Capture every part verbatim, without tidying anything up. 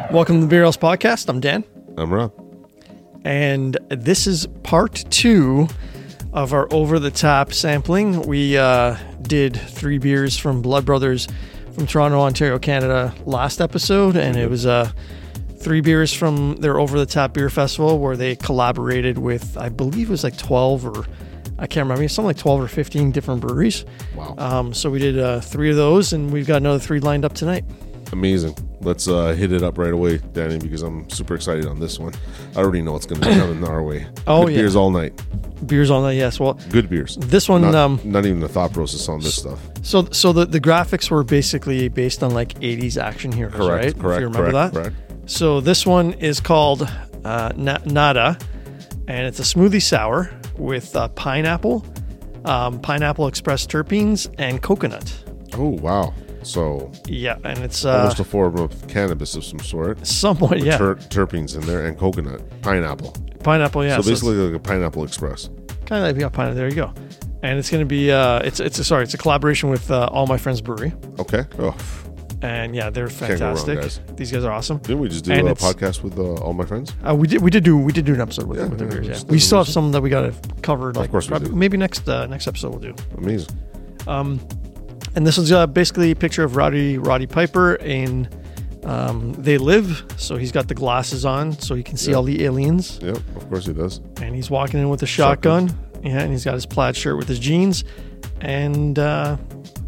Welcome to the Beer House Podcast. I'm Dan. I'm Rob. And this is part two of our over-the-top sampling. We uh, did three beers from Blood Brothers from Toronto, Ontario, Canada last episode. And it was uh, three beers from their over-the-top beer festival where they collaborated with, I believe it was like twelve or I can't remember, something like twelve or fifteen different breweries. Wow. Um, so we did uh, three of those, and we've got another three lined up tonight. Amazing. Let's uh, hit it up right away, Danny, because I'm super excited on this one. I already know what's going to be coming our way. Oh, Good yeah. beers all night. Beers all night, yes. Well, Good beers. this one... Not, um, not even the thought process on this stuff. So so the, the graphics were basically based on like eighties action heroes, Correct, right? correct, If you remember correct, that? correct. So this one is called uh, Na- Nada, and it's a smoothie sour with uh, pineapple, um, pineapple express terpenes, and coconut. Oh, wow. So Yeah, and it's uh, almost a form of cannabis of some sort. somewhat, With yeah. ter- terpenes in there and coconut. Pineapple. Pineapple, yeah. so So basically like a pineapple express. kind of like yeah, pineapple. There you go. And it's going to be, uh, it's it's a, sorry, it's a collaboration with uh, All My Friends Brewery. Okay. Oh, And yeah, they're Can't go wrong, fantastic. guys. These guys are awesome. didn't we just do And a it's- podcast with uh, all my friends? Uh, we did we did do we did do an episode with, Yeah, with the yeah, beers. Yeah, just we did still have it. some that we got to cover. Like, course we probably- do. maybe next uh, next episode we'll do. Amazing. Um, and this is uh, basically a picture of Roddy Roddy Piper in um, They Live. So he's got the glasses on, so he can see Yeah. all the aliens. Yep, of course he does. And he's walking in with a shotgun. Yeah, and he's got his plaid shirt with his jeans. And uh,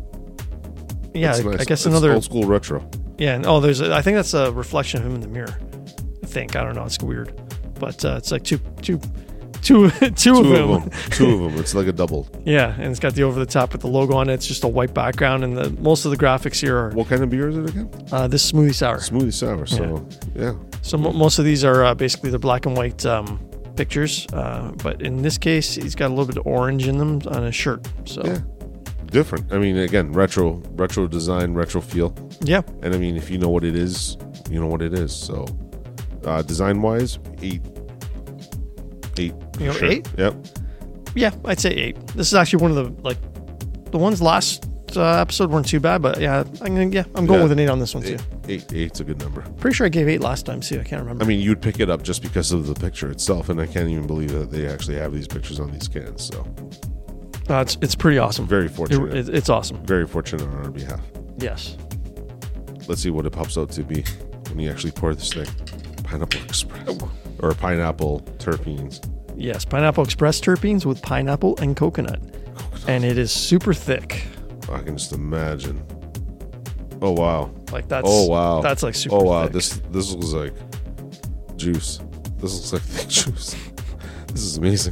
yeah, That's I, nice. I guess It's another. old school retro. Yeah, and oh, there's a, I think that's a reflection of him in the mirror. I think I don't know. It's weird, but uh, it's like two two two two, Two of of them. them. Two of them. It's like a double. Yeah, and it's got the over the top with the logo on it. It's just a white background, and the most of the graphics here are What kind of beer is it again? uh, this smoothie sour. Smoothie sour. So, yeah. So mo most of these are uh, basically the black and white um, pictures, uh, but in this case, he's got a little bit of orange in them on his shirt. So Yeah. Different. I mean, again, retro, retro design, retro feel. yeah, And I mean, if you know what it is, you know what it is. So, uh, design wise, eight. Eight. for You know, sure. eight? Yep. yeah, I'd say eight. This is actually one of the like the ones last uh, episode weren't too bad, but yeah, I'm gonna, yeah, I'm going Yeah. with an eight on this one too. Eight. Eight. Eight's a good number. Pretty sure I gave eight last time too. I can't remember. I mean, you'd pick it up just because of the picture itself, and I can't even believe that they actually have these pictures on these cans. So, uh, it's it's pretty awesome. very It, fortunate. it, it's awesome. very fortunate on our behalf. Yes. Let's see what it pops out to be when you actually pour this thing. Pineapple Express. Or pineapple terpenes. Yes, Pineapple Express terpenes with pineapple and coconut. And it is super thick. I can just imagine. Oh, wow. Like that's Oh, wow. That's like super Oh, wow. thick. This this looks like juice. This looks like thick juice. This is amazing.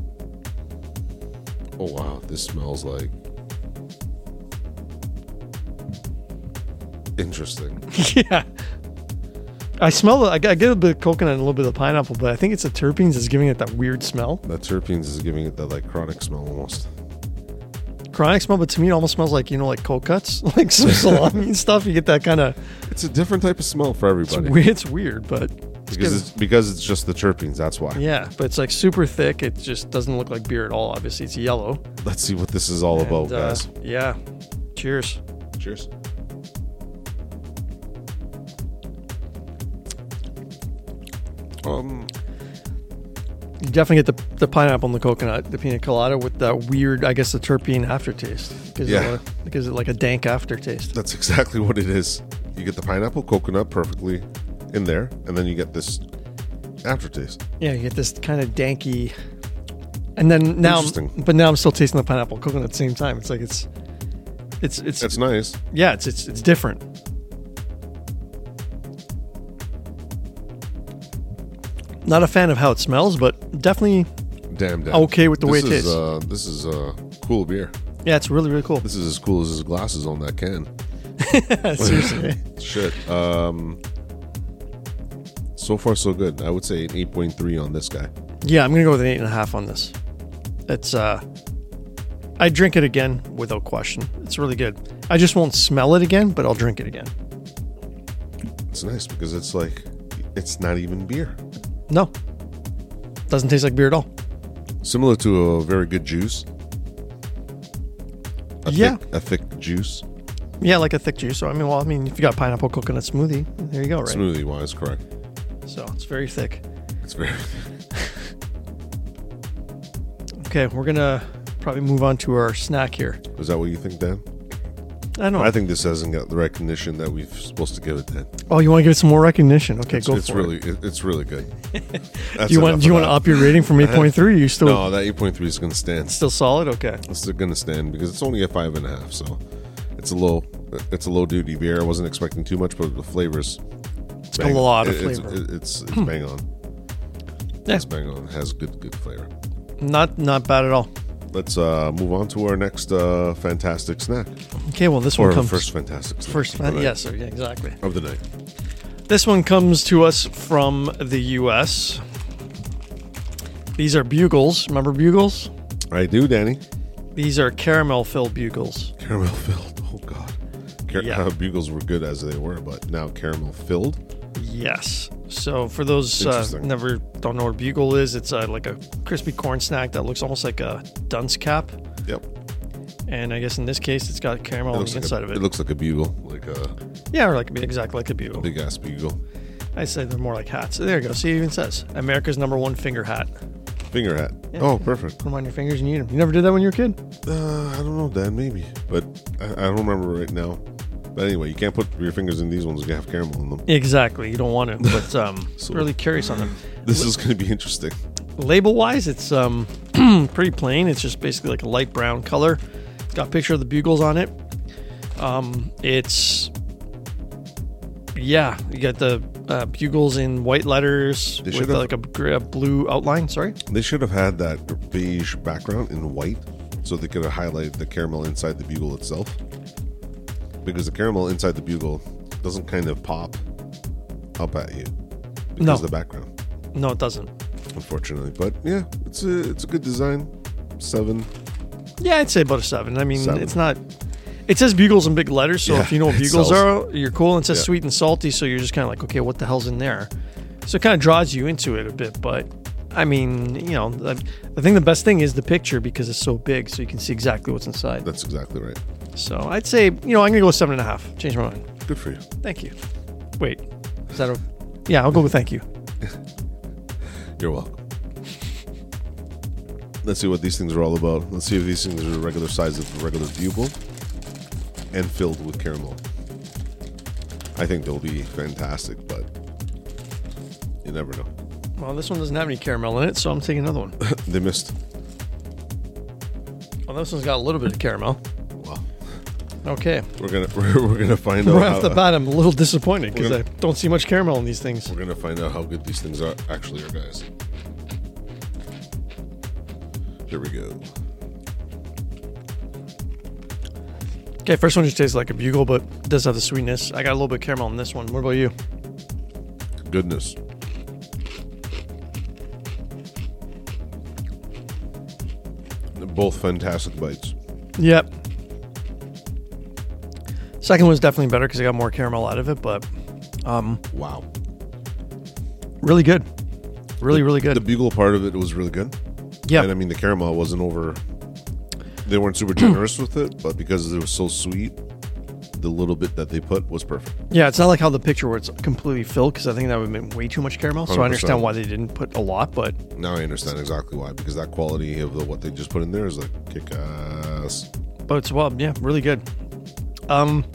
Oh, wow. This smells like... interesting. Yeah. I smell it. I get I get a bit of coconut and a little bit of pineapple, but I think it's the terpenes that's giving it that weird smell. That terpenes is giving it that, like, chronic smell almost. Chronic smell, but to me it almost smells like, you know, like cold cuts, like some salami and stuff. You get that kind of It's a different type of smell for it's everybody. weird, it's weird, but it's Because good. it's, because it's just the terpenes, that's why. Yeah, but it's like super thick. It just doesn't look like beer at all. Obviously, it's yellow. Let's see what this is all And, about, uh, guys. yeah. Cheers. Cheers. Um, You definitely get the, the pineapple and the coconut, the pina colada with that weird, I guess, the terpene aftertaste. Gives Yeah. It a, gives it like a dank aftertaste. that's exactly what it is. You get the pineapple coconut perfectly in there, and then you get this aftertaste. Yeah, you get this kind of danky. And then now, Interesting. but now I'm still tasting the pineapple coconut at the same time. It's like it's, it's, it's, That's nice. yeah, it's, it's, it's different. Not a fan of how it smells, but definitely, Damn, damn. Okay with the way this it is, tastes. Uh, this is uh, cool beer. yeah, it's really, really cool. This is as cool as his glasses on that can. Seriously. Shit. Um, so far, so good. I would say an eight point three on this guy. Yeah, I'm gonna go with an eight and a half on this. It's uh, I drink it again without question. It's really good. I just won't smell it again, but I'll drink it again. It's nice because it's like, it's not even beer. No, doesn't taste like beer at all. Similar to a very good juice. A Yeah. Thick, a thick juice. Yeah, like a thick juice. So I mean, well, I mean, if you got pineapple coconut smoothie, there you go, right? Smoothie wise, correct. So it's very thick. It's very. Okay, we're gonna probably move on to our snack here. Is that what you think, Dan? I don't know. I think this hasn't got the recognition that we're supposed to give it, Dan. Oh, you want to give it some more recognition? Okay, It's, go it's for really, it. it. It's really good. Do you want? Do you want to up your rating from eight point three? You still No, that eight point three is going to stand. still solid? Okay. It's still going to stand because it's only a five and a half, so it's a low. It's a low duty beer. I wasn't expecting too much, but the flavors. It's got a lot of it, it's, flavor. It, it's it's bang on. Yeah. It's bang on. It has good good flavor. Not not bad at all. Let's uh, move on to our next uh, fantastic snack. Okay, well this Or one comes first fantastic snack. first. of the night. Yes, sir, yeah, exactly. Of the night. This one comes to us from the U S. These are bugles. Remember bugles? I do, Danny. These are caramel-filled bugles. Caramel filled. Oh God. Car- Yeah. uh, bugles were good as they were, but now caramel filled. Yes. So for those uh, Interesting. never don't know what a bugle is, it's uh, like a crispy corn snack that looks almost like a dunce cap. Yep. And I guess in this case, it's got caramel It on looks the like inside a, of it. It looks like a bugle, like a Yeah, or like exactly like a bugle. big ass bugle. I say they're more like hats. There you go. See, it even says America's number one finger hat. Finger hat. Yeah. Oh, perfect. Put them on your fingers and you eat them. You never did that when you were a kid? Uh, I don't know, Dan. Maybe, but I, I don't remember right now. But anyway, you can't put your fingers in these ones. You have caramel in them. Exactly. You don't want to, but um, So- really curious on them. This is going to be interesting. Label-wise, it's um, pretty plain. It's just basically like a light brown color. It's got a picture of the bugles on it. Um, it's yeah, you got the uh, bugles in white letters They with should've- like a, gr- a blue outline. Sorry. They should have had that beige background in white, so they could have highlighted the caramel inside the bugle itself. Because the caramel inside the bugle doesn't kind of pop up at you because No. of the background, No, it doesn't. unfortunately. But yeah, it's a it's a good design. Seven. Yeah, I'd say about a seven. I mean, Seven. it's not. It says bugles in big letters, so Yeah, if you know what it bugles sells. are, you're cool. And it says Yeah. sweet and salty, so you're just kind of like, okay, what the hell's in there? So it kind of draws you into it a bit. But I mean, you know, the, I think the best thing is the picture because it's so big, so you can see exactly what's inside. That's exactly right. So I'd say, you know, I'm gonna go with seven and a half. Change my mind. Good for you. Thank you. Wait, is that a? Yeah, I'll go with thank you. You're welcome. Let's see what these things are all about. Let's see if these things are the regular size of a regular bugle and filled with caramel. I think they'll be fantastic, but you never know. Well, this one doesn't have any caramel in it, so I'm taking another one. They missed. Well, this one's got a little bit of caramel. Wow. Okay. We're gonna we're, we're gonna find out. Right how, off the bat, I'm a little disappointed because We're I gonna- don't see much caramel in these things. We're gonna find out how good these things are actually are, guys. Here we go. Okay, first one just tastes like a bugle, but does have the sweetness. I got a little bit of caramel in this one. What about you? Goodness. They're both fantastic bites. Yep. Second one's definitely better because I got more caramel out of it, but um, Wow. really good. Really, really good. The bugle part of it was really good. Yeah. And I mean, the caramel wasn't over. They weren't super generous with it, but because it was so sweet, the little bit that they put was perfect. Yeah, it's not like how the picture where it's completely filled because I think that would have been way too much caramel. So I one hundred percent. understand why they didn't put a lot, but Now I understand exactly why, because that quality of the, what they just put in there is like kick ass. but it's well, yeah, really good. Um,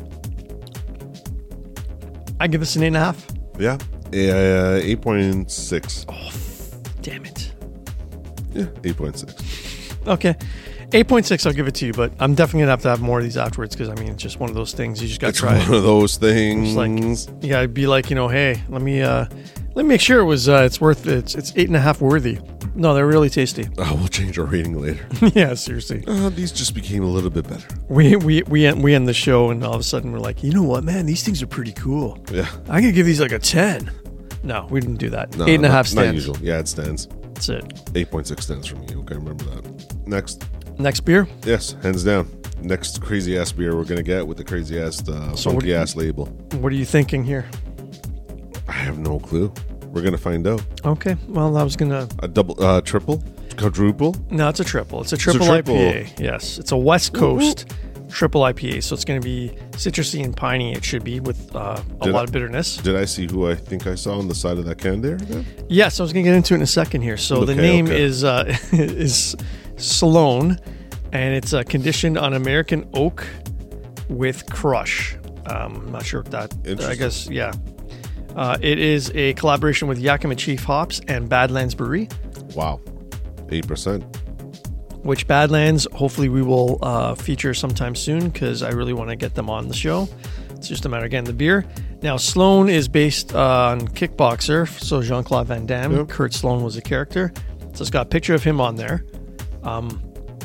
I give this an eight and a half. Yeah. Uh, eight point six. Damn it. Yeah, eight point six. Okay. eight point six, I'll give it to you, but I'm definitely going to have to have more of these afterwards because, I mean, it's just one of those things. You just got to It's try one it. of those things. It's like, you got to be like, you know, hey, let me uh, let me make sure it was uh, it's worth it. It's, it's eight and a half worthy. No, they're really tasty. Oh, we'll change our rating later. Yeah, seriously. Uh, these just became a little bit better. We, we, we, end, we end the show and all of a sudden we're like, you know what, man, these things are pretty cool. Yeah. I could give these like a ten. No, we didn't do that. No, eight and a not- half Not stands. usual. Yeah, it stands. That's it. eight point six stands for me. Okay, remember that. Next. Next beer. Yes, hands down. Next crazy ass beer we're gonna get with the crazy ass, uh, So what funky do you- ass label. What are you thinking here? I have no clue. We're gonna find out. Okay, well, I was going to... A double, uh, triple, quadruple. No, it's a triple. It's a a triple, triple. I P A. Yes, it's a West Coast triple I P A. So it's going to be citrusy and piney. It should be with uh, a Did lot I- of bitterness. Did I see who I think I saw on the side of that can there? then? Yes, I was going to get into it in a second here. So the Okay, name okay. is uh, is Sloan, and it's uh, conditioned on American oak with crush. Um, I'm not sure what that. I Interesting. guess yeah. Uh, it is a collaboration with Yakima Chief Hops and Badlands Brewery. Wow, eight percent. Which Badlands, hopefully we will uh, feature sometime soon because I really want to get them on the show. It's just a matter of getting the beer. Now, Sloan is based on Kickboxer, so Jean-Claude Van Damme. Yep. Kurt Sloan was a character. So it's got a picture of him on there. Um,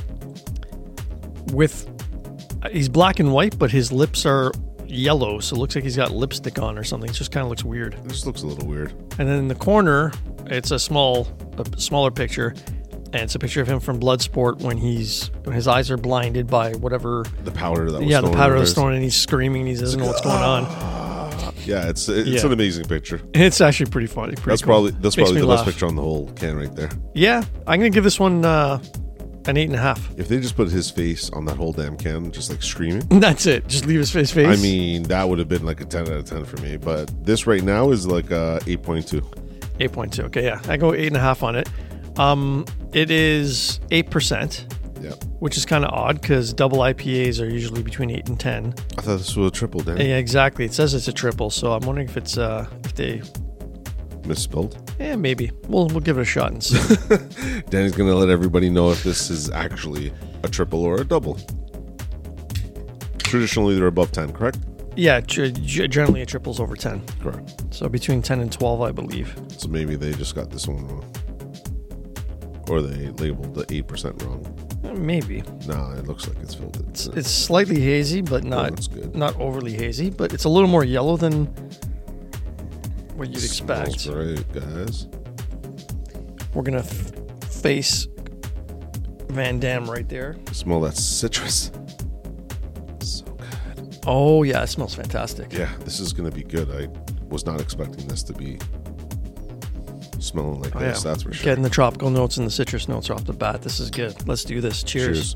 with he's black and white, but his lips are yellow, so it looks like he's got lipstick on or something. It just kind of looks weird. This looks a little weird. And then in the corner, it's a small, a smaller picture, and it's a picture of him from Bloodsport when he's when his eyes are blinded by whatever. The powder that was Yeah, the thrown powder in that's his- thrown, and he's screaming. He doesn't know what's going on. Yeah, it's it's Yeah. an amazing picture. It's actually pretty funny. Pretty That's cool. probably that's Makes probably me the laugh. best picture on the whole can right there. Yeah, I'm gonna give this one uh, an eight and a half. If they just put his face on that whole damn can, just like screaming, That's it. Just leave his face. face. I mean, that would have been like a ten out of ten for me. But this right now is like a eight point two. eight point two. Okay, yeah, I go eight and a half on it. Um, it is eight percent, Yeah, which is kind of odd because double I P As are usually between eight and ten. I thought this was a triple. Dan Yeah, exactly. It says it's a triple, so I'm wondering if it's uh if they misspelled. yeah maybe we'll we'll give it a shot and see. Danny's gonna let everybody know if this is actually a triple or a double. Traditionally, they're above ten, correct? Yeah, g- g- generally a triple's over ten, Correct. so between ten and twelve, I believe. So maybe they just got this one wrong, or they labeled the eight percent wrong. Uh, Maybe Nah, it looks like it's filled. it's, it's slightly hazy, but not that's good. not overly hazy. But it's a little more yellow than what you'd expect. Smells great, guys. We're gonna f- face Van Damme right there. Smell that citrus. So good. Oh yeah, it smells fantastic. Yeah, this is gonna be good. I was not expecting this to be smelling like Oh, this. yeah. That's for sure. Getting the tropical notes and the citrus notes off the bat. This is good. Let's do this. Cheers. Cheers.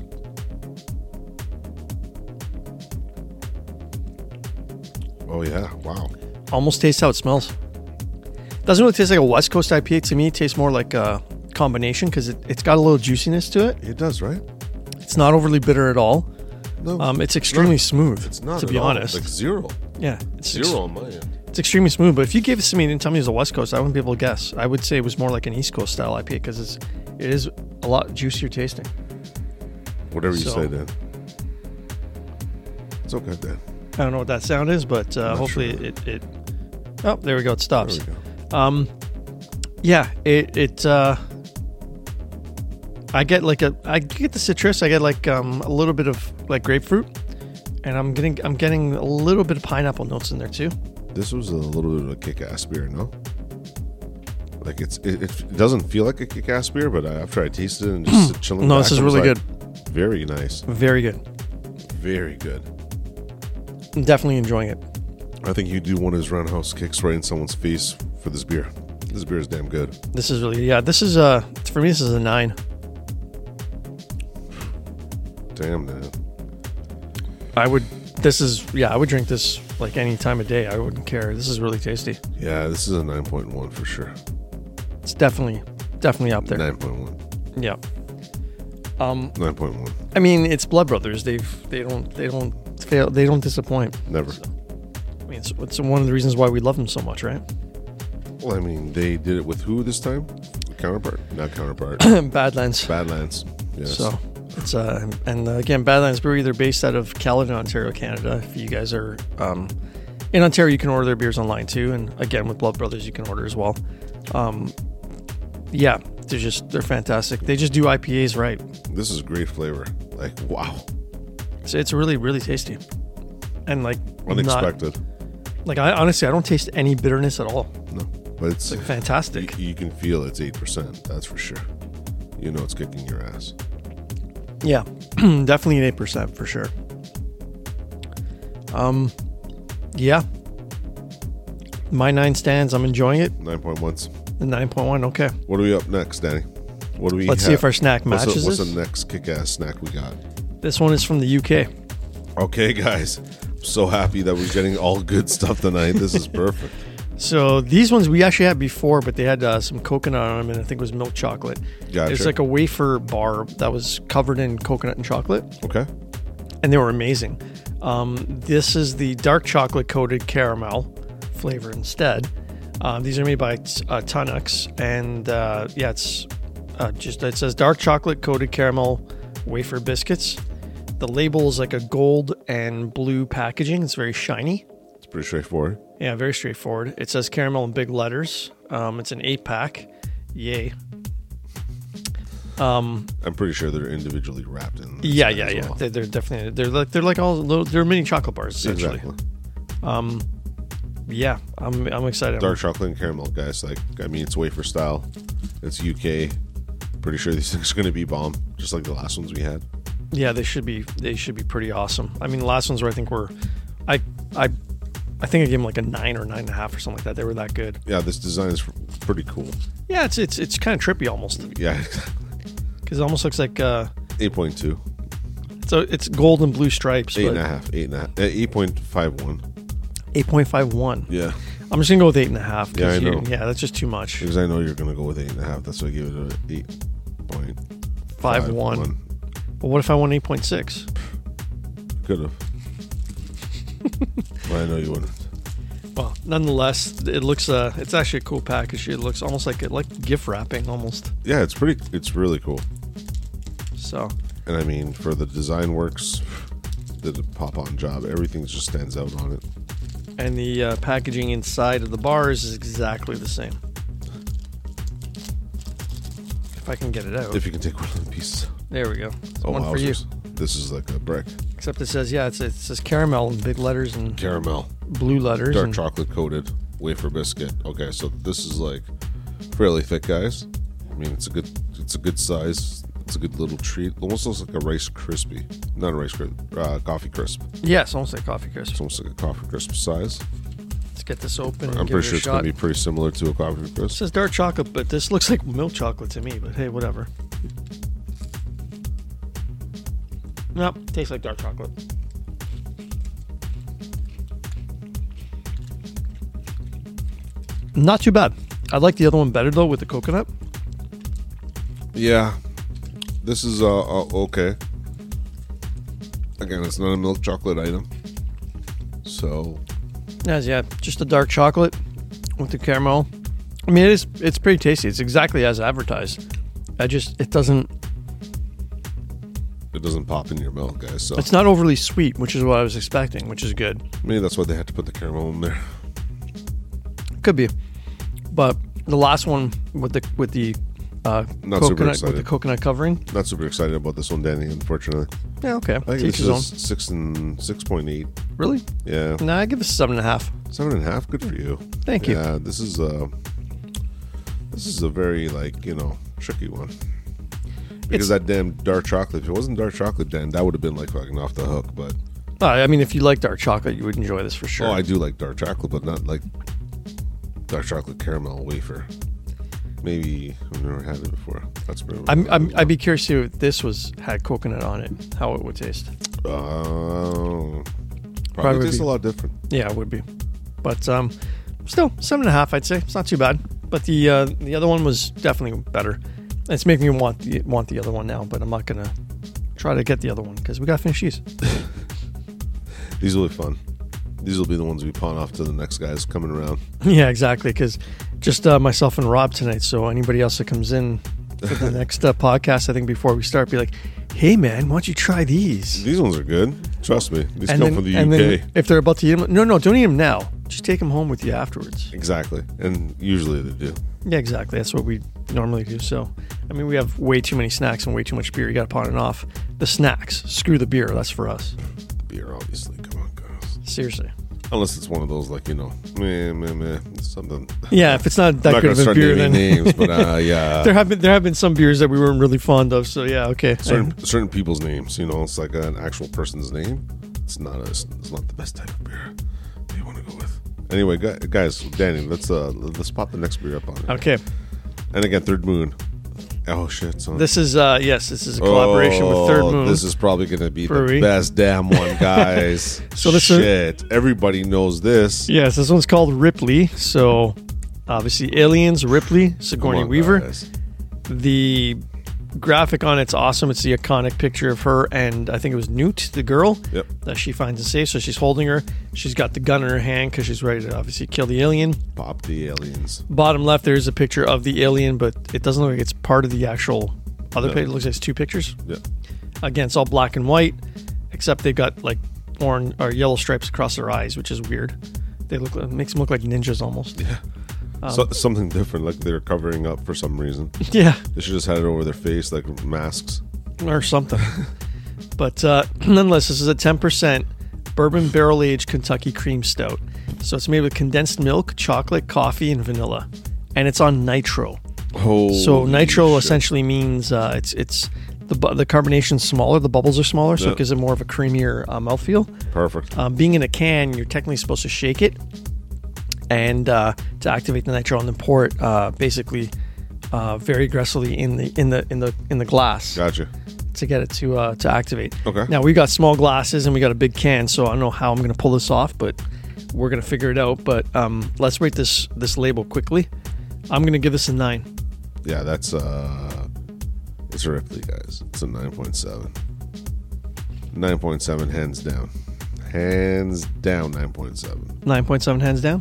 Oh yeah! Wow. Almost tastes how it smells. Doesn't really taste like a West Coast I P A to me. It tastes more like a combination because it, it's got a little juiciness to it. It does, right? It's not overly bitter at all. No, Um, it's extremely not. smooth. It's not to at be all. honest. Like zero, Yeah, it's ex- zero on my end. it's extremely smooth. But if you gave this to me and didn't tell me it was a West Coast, I wouldn't be able to guess. I would say it was more like an East Coast style I P A because it's it is a lot juicier tasting. Whatever you So- say, Dan. It's okay, Dan. I don't know what that sound is, but uh, Not hopefully sure. it, it. Oh, there we go. It There stops. we go. Um, yeah, it it. Uh, I get like a I get the citrus. I get like um a little bit of like grapefruit, and I'm getting I'm getting a little bit of pineapple notes in there too. This was a little bit of a kick-ass beer, no? Like it's it, it doesn't feel like a kick-ass beer, but after I tasted it and just chilling, No, back, this is I was really like, Very nice, Very good. very good. I'm definitely enjoying it. I think you do one of his roundhouse kicks right in someone's face for this beer. This beer is damn good. This is really yeah. This is uh for me this is a nine. Damn, man. I would. This is yeah. I would drink this like any time of day. I wouldn't care. This is really tasty. Yeah, this is a nine point one for sure. It's definitely definitely up there. nine point one. Yeah. Um. nine point one. I mean, it's Blood Brothers. They've they don't they don't fail. They don't disappoint. Never. I mean, it's, it's one of the reasons why we love them so much, right? Well, I mean, they did it with who this time? Counterpart? Not Counterpart. Badlands. Badlands. Yes. So it's uh and uh, again Badlands Brewery. They're based out of Caledon, Ontario, Canada. If you guys are um in Ontario, you can order their beers online too. And again, with Blood Brothers, you can order as well. Um, yeah, they're just they're fantastic. They just do I P As right. This is great flavor. Like, wow. So it's really really tasty, and like not, Unexpected. like I honestly I don't taste any bitterness at all. No. But it's, It's like fantastic. you, you can feel it's eight percent. That's for sure. You know it's kicking your ass. Yeah, definitely an eight percent for sure. Um, yeah. My nine stands. I'm enjoying it. nine point ones. The nine point one. Okay. What are we up next, Danny? What do we Let's see have? if our snack What's, matches the, what's this. the next kick-ass snack we got? This one is from the U K. Okay, guys. I'm so happy that we're getting all good stuff tonight. This is perfect. So these ones we actually had before, but they had uh, some coconut on them, and I think it was milk chocolate. Gotcha. It's like a wafer bar that was covered in coconut and chocolate. Okay. And they were amazing. Um, this is the dark chocolate coated caramel flavor instead. Um, these are made by uh, Tunnux, and uh, yeah, it's uh, just it says dark chocolate coated caramel wafer biscuits. The label is like a gold and blue packaging. It's very shiny. It's pretty straightforward. Yeah, very straightforward. It says caramel in big letters. Um, it's an eight pack. Yay. Um, I'm pretty sure they're individually wrapped in. Yeah, yeah, yeah. Well. They, they're definitely they're like they're like all little, they're mini chocolate bars essentially. Exactly. Um, yeah, I'm I'm excited. Dark chocolate and caramel, guys. Like, I mean, it's wafer style. It's U K. Pretty sure these things are going to be bomb, just like the last ones we had. Yeah, they should be. They should be pretty awesome. I mean, the last ones were I think were, I I. I think I gave them like a nine or nine and a half or something like that. They were that good. Yeah, this design is pretty cool. Yeah, it's it's it's kind of trippy almost. Yeah, exactly. Because it almost looks like uh, eight point two. So it's gold and blue stripes. Eight and a half. Eight and a half. Uh, eight point five one. Eight point five one. Yeah. I'm just gonna go with eight and a half. Yeah, I know. You, yeah, that's just too much. Because I know you're gonna go with eight and a half. That's why I gave it an eight point five one. But what if I won eight point six? Could have. Well, I know you wouldn't. Well, nonetheless, it looks uh it's actually a cool package. It looks almost like it like gift wrapping almost. Yeah, it's pretty it's really cool. So, and I mean, for the design works, did a pop on job. Everything just stands out on it. And the uh, packaging inside of the bars is exactly the same. If I can get it out. If you can take one of the pieces. There we go. It's oh, one wowzers. for you. This is like a brick. Except it says, yeah, it's, it says caramel in big letters and caramel, blue letters, dark and chocolate coated wafer biscuit. Okay, so this is like fairly thick, guys. I mean, it's a good, it's a good size. It's a good little treat. Almost looks like a Rice Krispie, not a Rice Krispie, uh, Coffee Crisp. Yeah, it's almost like Coffee Crisp. It's almost like a Coffee Crisp size. Let's get this open. I'm and pretty give sure it it's a going to shot. be pretty similar to a Coffee Crisp. It says dark chocolate, but this looks like milk chocolate to me. But hey, whatever. Nope, tastes like dark chocolate. Not too bad. I like the other one better though with the coconut. Yeah, this is uh, uh okay. Again, it's not a milk chocolate item, so Yes, yeah, just a dark chocolate with the caramel. I mean, it is. It's pretty tasty. It's exactly as advertised. I just it doesn't. it doesn't pop in your mouth, guys. So It's not overly sweet, which is what I was expecting, which is good. maybe that's why they had to put the caramel in there. Could be, but the last one with the with the uh, Not super coconut excited. with the coconut covering. Not super excited about this one, Danny. Unfortunately, Yeah, okay. I think Teach this his own. is six and six point eight. Really? Yeah, No, I give it a seven and a half. seven and a half. Good for you. Thank you. Yeah, this is a this is a very like you know tricky one. Because It's- that damn dark chocolate. If it wasn't dark chocolate, Dan, that would have been like fucking off the hook. But Uh, I mean, if you like dark chocolate, you would enjoy this for sure. oh, I do like dark chocolate, but not like dark chocolate caramel wafer. Maybe I've never had it before. That's pretty. I'm, I'm, I'd be curious to see if this was had coconut on it, how it would taste. Uh, probably, Probably tastes be- a lot different. Yeah, it would be. But um, still, seven and a half, I'd say. It's not too bad. But the uh, the other one was definitely better. It's making me want the, want the other one now, but I'm not going to try to get the other one because we got to finish these. These will be fun. These will be the ones we pawn off to the next guys coming around. Yeah, exactly. Because just uh, myself and Rob tonight. So anybody else that comes in for the next uh, podcast, I think before we start, be like, hey, man, why don't you try these? These ones are good. Trust me. These And come then, from the and U K. then if they're about to eat them, no, no, don't eat them now. Just take them home with you afterwards. Exactly. And usually they do. Yeah, exactly. That's what we normally do. So, I mean, we have way too many snacks and way too much beer. You got to pawn it off. The snacks, screw the beer. That's for us. The beer, obviously. Come on, guys. Seriously. Unless it's one of those, like, you know, meh, meh, meh, something. Yeah, if it's not I'm that not good going of to a start beer, naming then names, but uh, yeah. there have been there have been some beers that we weren't really fond of. So yeah, okay. certain certain people's names, you know, it's like an actual person's name. It's not a, it's not the best type of beer that you want to go with. Anyway, gu- guys, Danny, let's uh let's pop the next beer up on it. Okay. And again, Third Moon, Oh shit! Son. This is uh yes, this is a collaboration oh, with Third Moon. This is probably going to be Brewery. the best damn one, guys. So this shit, everybody knows this. Yes, this one's called Ripley. So obviously Aliens, Ripley, Sigourney on, Weaver. guys. The graphic on it's awesome. It's the iconic picture of her and I think it was Newt, the girl, Yep. that she finds and saves. So she's holding her. She's got the gun in her hand because she's ready to obviously kill the alien. Pop the aliens. Bottom left, there's a picture of the alien, but it doesn't look like it's part of the actual other No. page. It looks like it's two pictures. Yeah. Again, it's all black and white, except they've got like orange or yellow stripes across their eyes, which is weird. They look like, makes them look like ninjas almost. Yeah. Um, so, something different, like they're covering up for some reason. Yeah, They should just had it over their face, like masks. or something. But uh, nonetheless, this is a ten percent bourbon barrel aged Kentucky cream stout. So it's made with condensed milk, chocolate, coffee, and vanilla, and it's on nitro. Oh, So nitro shit. essentially means uh, it's it's the bu- the carbonation's smaller, the bubbles are smaller, so Yeah. it gives it more of a creamier uh, mouthfeel. Perfect. Um, being in a can, you're technically supposed to shake it and uh, to activate the nitro, and then pour it uh, basically uh, very aggressively in the in the in the in the glass Gotcha. to get it to uh, to activate. Okay. Now we got small glasses and we got a big can, so I don't know how I'm going to pull this off, but we're going to figure it out. But um, let's rate this this label quickly. I'm going to give this a nine. Yeah, that's uh, it's a Ripley, guys. It's a nine point seven. Nine point seven, hands down. Hands down, nine point seven. nine point seven hands down.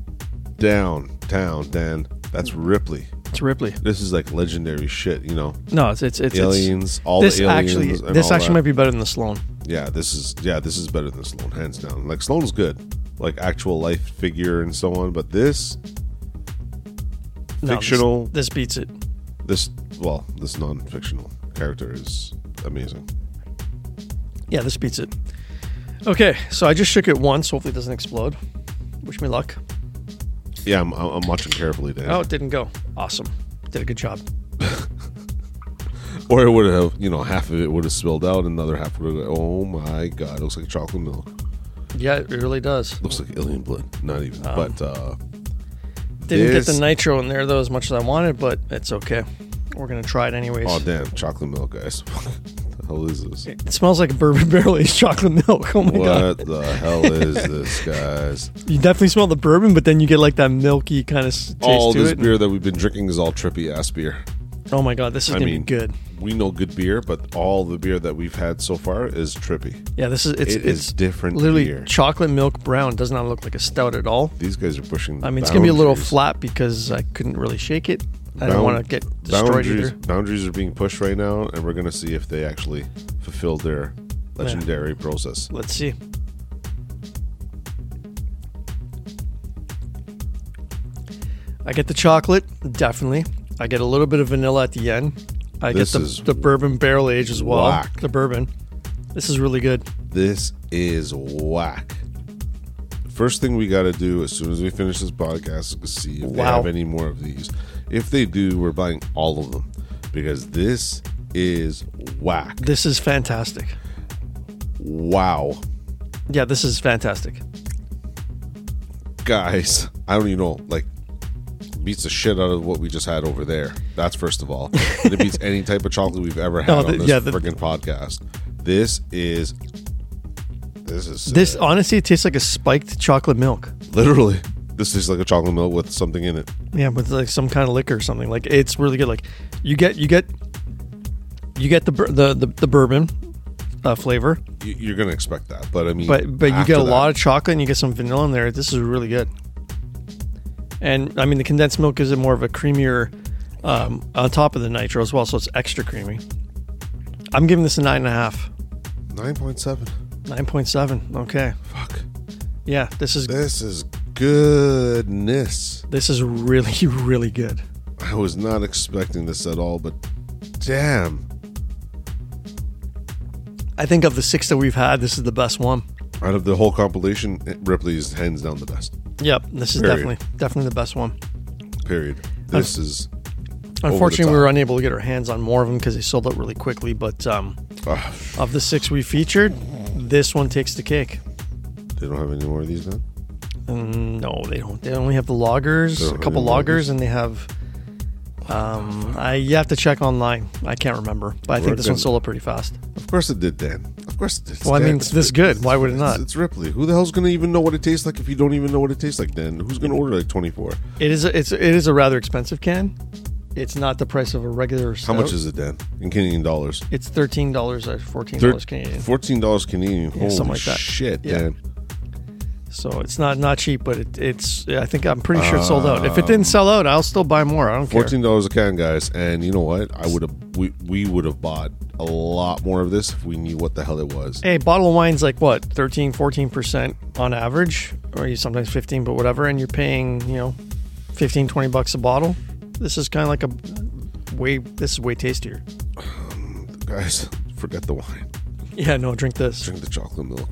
Downtown, Dan. That's Ripley. It's Ripley. This is like legendary shit, you know. No, it's it's it's aliens, it's, all this the aliens. actually and this all actually that. might be better than the Sloan. Yeah, this is yeah, this is better than Sloan, hands down. Like Sloan's good, like actual life figure and so on, but this No, fictional, This, this beats it. this well, this non-fictional character is amazing. Yeah, this beats it. Okay, so I just shook it once. Hopefully, it doesn't explode. Wish me luck. Yeah, I'm, I'm watching carefully, Dan. Oh, it didn't go. Awesome. Did a good job. Or it would have, you know, half of it would have spilled out, and another half would have. Oh my god, it looks like chocolate milk. Yeah, it really does. Looks like alien blood. Not even, Um, but uh, Didn't this- get the nitro in there though as much as I wanted, but it's okay. We're gonna try it anyways. oh damn, chocolate milk, guys. What the hell is this? It smells like a bourbon barrel aged chocolate milk. Oh my god! What the hell is this, guys? You definitely smell the bourbon, but then you get like that milky kind of taste All to this it. beer that we've been drinking is all trippy ass beer. Oh my god, this is I gonna mean, be good. We know good beer, but all the beer that we've had so far is trippy. Yeah, this is it's It it's is different literally beer. chocolate milk brown. Does not look like a stout at all. These guys are pushing. I mean, it's gonna be a little boundaries. flat because I couldn't really shake it. I don't Bound- want to get destroyed boundaries, either. boundaries are being pushed right now, and we're gonna see if they actually fulfill their legendary process. Let's see. I get the chocolate, definitely. I get a little bit of vanilla at the end. I This get is the, the bourbon barrel age as well. whack. The bourbon. This is really good. This is whack. First thing we got to do as soon as we finish this podcast is see if they Wow. have any more of these. If they do, we're buying all of them because this is whack. This is fantastic. Wow. Yeah, this is fantastic. Guys, I don't even know, like, beats the shit out of what we just had over there. That's first of all. And it beats any type of chocolate we've ever had No, on the- this yeah, the- freaking podcast. This is this is This uh, honestly it tastes like a spiked chocolate milk. literally this is like a chocolate milk with something in it. Yeah, with like some kind of liquor or something. Like it's really good. Like you get you get you get the bur- the the, the bourbon uh, flavor, You- You're gonna expect that, but I mean, but but you after get a that- lot of chocolate and you get some vanilla in there. This is really good. And I mean the condensed milk is more of a creamier um, on top of the nitro as well, so it's extra creamy. I'm giving this a nine and a half. nine point seven. Nine point seven. Okay. Fuck. Yeah, this is This is goodness. this is really really good. I was not expecting this at all, but damn. I think of the six that we've had, this is the best one. Out of the whole compilation, Ripley is hands down the best. Yep, this is Period. definitely definitely the best one. Period. This is Unfortunately, we top. were unable to get our hands on more of them because they sold out really quickly. But um, ah, of the six we featured, this one takes the cake. they don't have any more of these now. Mm, no, they don't. They only have the loggers, They a don't have couple any loggers, lagers? and they have Um, I you have to check online. I can't remember, but I think We're this one gonna- sold out pretty fast. Of course it did, Dan. Of course it did. It's Well, I Dan. mean, It's this Rip- good. Why would it not? It's, it's Ripley. Who the hell's going to even know what it tastes like if you don't even know what it tastes like, Dan? Who's going to order like twenty-four? It is. A, it's. It is a rather expensive can. It's not the price of a regular. How much is it, Dan? In Canadian dollars? It's thirteen dollars or fourteen Thir- dollars Canadian. fourteen dollars Canadian. Holy something like that. shit, Yeah. Dan. So it's not not cheap, but it, it's. I think I'm pretty sure it sold out. If it didn't sell out, I'll still buy more. I don't care. Fourteen dollars a can, guys. And you know what? I would have. We we would have bought a lot more of this if we knew what the hell it was. Hey, bottle of wine's like what, thirteen, fourteen percent on average, or you sometimes fifteen, but whatever, and you're paying, you know, fifteen, twenty bucks a bottle. This is kind of like a way. This is way tastier. Um, guys, forget the wine. Yeah, no, drink this. Drink the chocolate milk.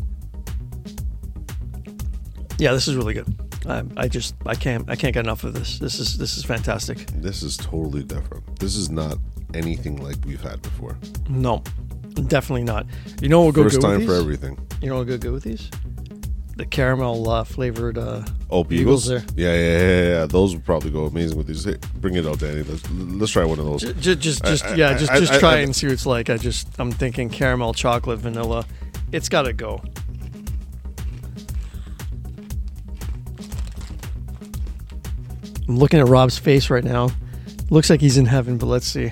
Yeah, this is really good. I, I just I can't I can't get enough of this. This is this is fantastic. This is totally different. This is not anything like we've had before. No, definitely not. You know what will go First good time with for these? everything. You know what will go good with these? The caramel uh, flavored. Uh, Oh, Bugles Bugles? there. Yeah, yeah, yeah, yeah. Those would probably go amazing with these. Hey, bring it out, Danny. Let's, let's try one of those. just just, just I- yeah, I- just I- just I- try I- it and see what it's like. I just I'm thinking caramel, chocolate, vanilla. It's got to go. I'm looking at Rob's face right now. Looks like he's in heaven, but let's see.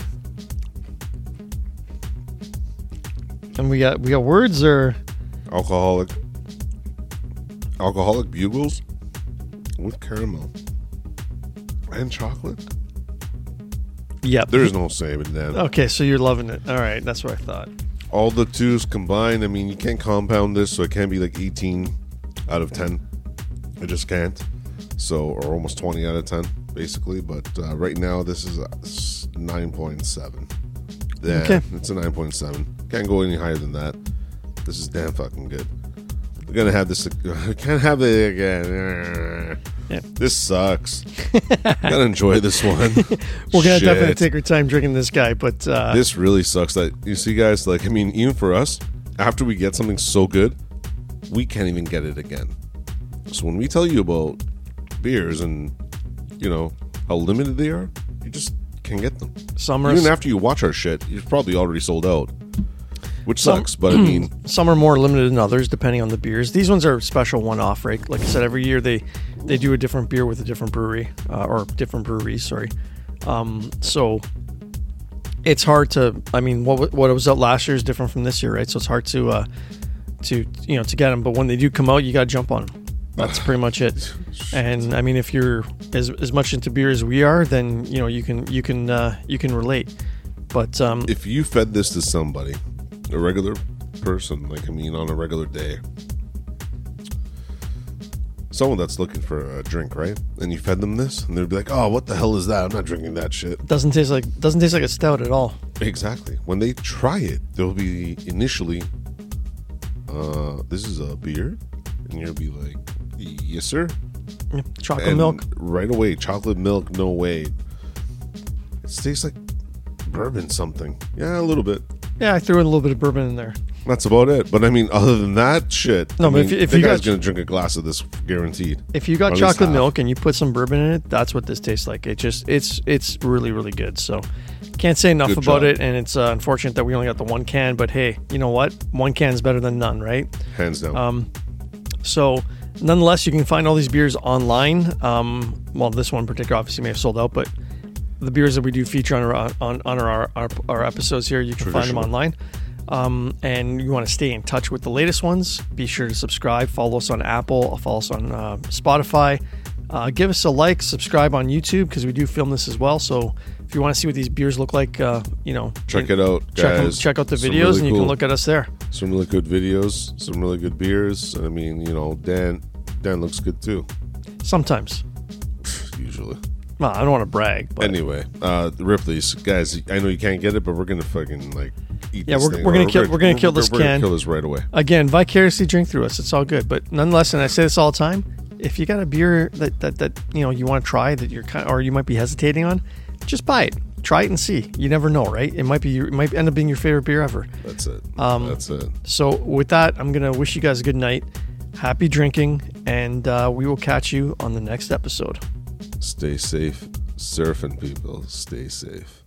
And we got we got words or Alcoholic. Alcoholic Bugles with caramel and chocolate. yep. There is no saving that. Okay, so you're loving it. All right, that's what I thought. All the twos combined, I mean, you can't compound this, so it can't be like eighteen out of ten. I just can't. So, or almost twenty out of ten, basically. But uh, right now, this is a nine point seven. Yeah, Okay. it's a nine point seven. Can't go any higher than that. This is damn fucking good. We're gonna have this. I can't have it again. Yeah. This sucks. Gotta enjoy this one. We're gonna Shit. definitely take our time drinking this guy, but uh, This really sucks. That you see, guys. Like, I mean, even for us, after we get something so good, we can't even get it again. So when we tell you about beers and you know how limited they are, you just can't get them. some are Even after you watch our shit, you're probably already sold out, which Some- sucks. But I mean, some are more limited than others depending on the beers. These ones are special one-off, right? Like I said, every year they they do a different beer with a different brewery uh, or different breweries. Sorry, um, so it's hard to. I mean, what what was out last year is different from this year, right? So it's hard to uh, to you know to get them. But when they do come out, you got to jump on them. That's pretty much it. And I mean, if you're as as much into beer as we are, then you know you can you can uh, you can relate. But um, if you fed this to somebody, a regular person, like I mean, on a regular day, someone that's looking for a drink, right? And you fed them this, and they'd be like, "Oh, what the hell is that? I'm not drinking that shit." doesn't taste like doesn't taste like a stout at all. Exactly. When they try it, they'll be initially, uh, "This is a beer," and you'll be like, "Yes, sir." Chocolate And milk. right away, chocolate milk. No way. It tastes like bourbon something. Yeah, a little bit. Yeah, I threw in a little bit of bourbon in there. That's about it. But I mean, other than that, shit. No, I but mean, if you- if the you guy's got- gonna drink a glass of this, guaranteed. If you got Or at least chocolate half. milk and you put some bourbon in it, that's what this tastes like. It just it's it's really really good. So can't say enough Good about job. it. And it's uh, unfortunate that we only got the one can. But hey, you know what? One can is better than none, right? Hands down. Um, so nonetheless, you can find all these beers online. Um, well, this one in particular obviously may have sold out, but the beers that we do feature on our on, on our, our our episodes here, you can find them Traditional. online. Um, and you want to stay in touch with the latest ones, be sure to subscribe. Follow us on Apple. Follow us on uh, Spotify. Uh, give us a like. Subscribe on YouTube because we do film this as well. So if you want to see what these beers look like, uh, you know, check in- it out, check, 'em- guys. check out the Some videos, really and you cool- can look at us there. Some really good videos, some really good beers. I mean, you know, Dan, Dan looks good too. Sometimes. Usually. Well, I don't want to brag, but Anyway, uh, Ripley's guys. I know you can't get it, but we're gonna fucking like eat. Yeah, this we're- thing. we're gonna Or kill- we're gonna kill this we're gonna can. Kill this right away. again, vicariously drink through us. It's all good. But nonetheless, and I say this all the time, if you got a beer that that, that you know you want to try that you're kind or you might be hesitating on, just buy it. Try it and see. You never know, right? It might be your, it might end up being your favorite beer ever. That's it. Um, That's it. So with that, I'm gonna wish you guys a good night, happy drinking, and uh, we will catch you on the next episode. Stay safe surfing, people. Stay safe.